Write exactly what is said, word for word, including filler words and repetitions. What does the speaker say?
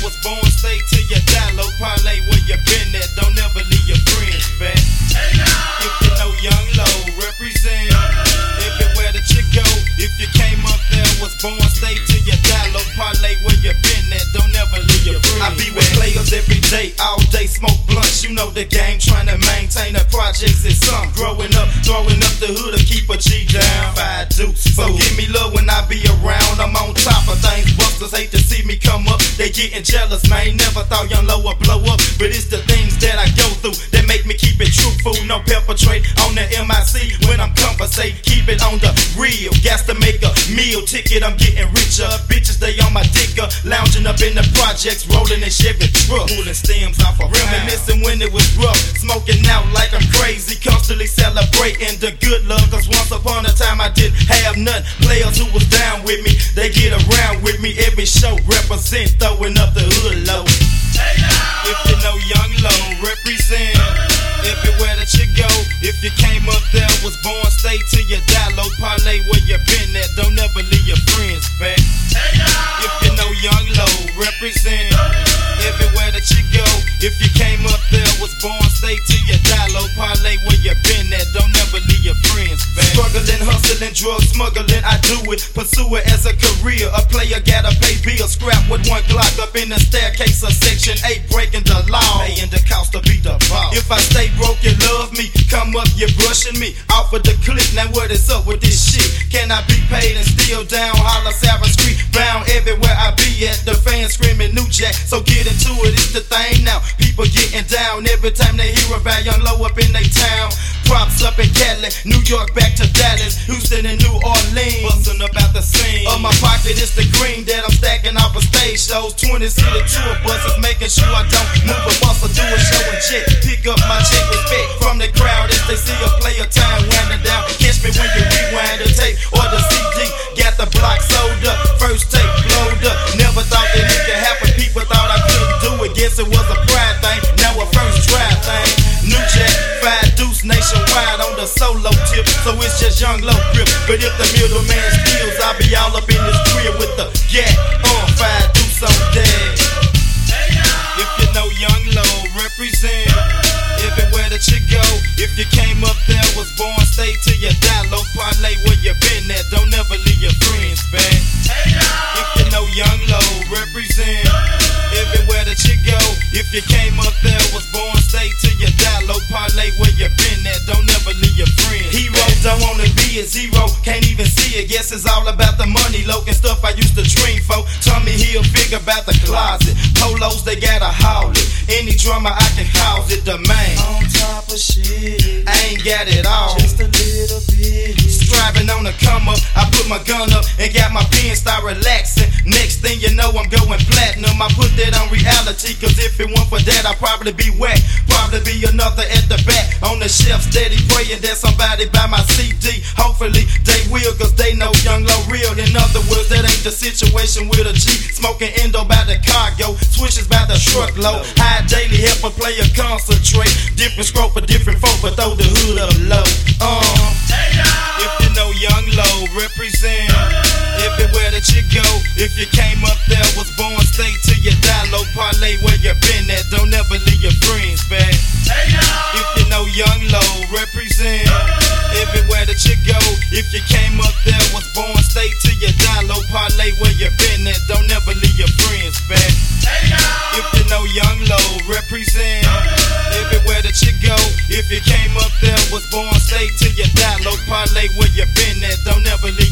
was born, stay till you die. Low parlay where you been at, don't ever leave your friends back. If you know Young Low, represent everywhere that you go. If you came up there, was born, stay till you die. Low parlay where you been at, don't ever leave your friends back. I be with players every day, all day, smoke blunts. You know the game, trying to maintain the projects is some. Growing up, throwing up the hood to keep a G down. Five deuce, so give me love when I be around. I'm on top of things, busters hate to see me come up. They getting jealous, man. Never thought Young Low would blow up, but it's the things that I go through that make me keep it truthful. No perpetrate on the M I C when I'm conversate. Keep it on the real. Gas to make a meal ticket. I'm getting richer. Bitches they on my dicker, lounging up in the projects, rolling in Chevy truck, pulling stems off of reminiscing when it was rough, smoking out like I'm crazy, constantly celebrating the good luck. Cause once upon a time I didn't have none. Players who was down with me, they get around with me. Every show represent, throwing up the hood low. If you know Young Low, represent everywhere that you go. If you came up there, was born, stay till you die. Low parlay where you been at, don't ever leave your friends back. If you know Young Low, represent everywhere that you go. If you came up there, was born, stay till you die. Low parlay where you been at, don't ever leave your friends back. Struggling, hustling, drug smuggling, I do it, pursue it as a career. A player gotta pay bills, scrap with one Glock up in the staircase of section eight, breaking the law, paying the cost to beat the ball. If I stay broke, you love me, come up, you're brushing me off of the clip. Now what is up with this shit? Can I be paid and still down? Holla Savage Street, bound everywhere I be at. The fans screaming New Jack, so get into it, it's the thing now. People getting down every time they hear about Young Low up in they town. Props up in Cali, New York back to Dallas, Houston and New Orleans, bustin' up out the scene. On my pocket it's the green that I'm stacking off of stage shows. Twenty city tour buses, making sure I don't move a bus or do a show and jet. Pick up my check, respect from the crowd as they see a player time winding down. Catch me when you rewind the tape or the C D. Got the block sold up, first tape blowed up. Never thought that it could happen, people thought I couldn't do it. Guess it was a pride thing, now a first try thing. New Jack, five deuce nationwide on the solo tip, so it's just Young Low grip. But if the middleman steals, I'll be all up in this crib with the gap on five deuce on deck. If you know Young Low, represent everywhere that you go. If you came up there, was born, stay till you die. Low parlay where you been at, don't ever leave your friends back. If you know Young Low, represent everywhere that you go. If you came up there, was born, stay till you die. Low parlay where you been at, don't ever leave your friends. Hero don't wanna be a zero, can't even see it. Guess it's all about the money, Logan stuff I used to dream for. Tommy Hill figure about the closet. Polos they gotta haul it. Any drama I can cause it. The man on top of shit, I ain't got it all, just a little bit. Striving on the come up, I put my gun up and got my pen, start relaxing. Next thing you know I'm going platinum. I put that on reality, cause if it weren't for that I'd probably be whack. Probably be another at the back on the shelf, steady praying that somebody buy my C D. Hopefully they will, cause they know Young Low real. In other words, that ain't the situation with a G. Smoking endo by the cargo, swishes by the truckload. High daily help a player concentrate. Different scope for different folk, but throw the hood up low. Um, if you know Young Low, represent everywhere that you go. If you came up there, was born, stay till you die. Low parlay where you been at, don't ever leave your friends back. If you know Young Low, represent everywhere that you go. If you came up there, was born, stay till you die. Low parlay where you been at, don't ever leave your friends back. If you know Young Low, represent everywhere that you go. If you came up there, was born, stay till you die. Low parlay where you been at, don't ever leave